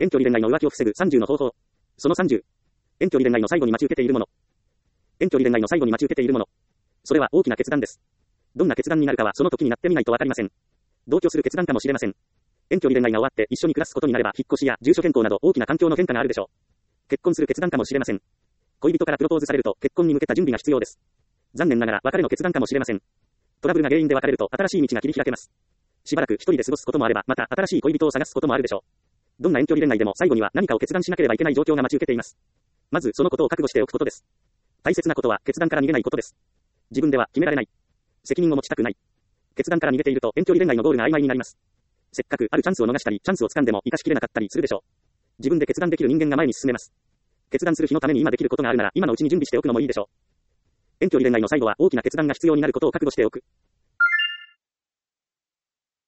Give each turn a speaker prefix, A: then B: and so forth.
A: 遠距離恋愛の浮気を防ぐ30の方法。その30。遠距離恋愛の最後に待ち受けているもの。遠距離恋愛の最後に待ち受けているもの。それは大きな決断です。どんな決断になるかはその時になってみないとわかりません。同居する決断かもしれません。遠距離恋愛が終わって一緒に暮らすことになれば引っ越しや住所変更など大きな環境の変化があるでしょう。結婚する決断かもしれません。恋人からプロポーズされると結婚に向けた準備が必要です。残念ながら別れの決断かもしれません。トラブルが原因で別れると新しい道が切り開けます。しばらく一人で過ごすこともあればまた新しい恋人を探すこともあるでしょう。どんな遠距離恋愛でも最後には何かを決断しなければいけない状況が待ち受けています。まずそのことを覚悟しておくことです。大切なことは決断から逃げないことです。自分では決められない。責任を持ちたくない。決断から逃げていると遠距離恋愛のゴールが曖昧になります。せっかくあるチャンスを逃したり、チャンスを掴んでも生かしきれなかったりするでしょう。自分で決断できる人間が前に進めます。決断する日のために今できることがあるなら今のうちに準備しておくのもいいでしょう。遠距離恋愛の最後は大きな決断が必要になることを覚悟しておく。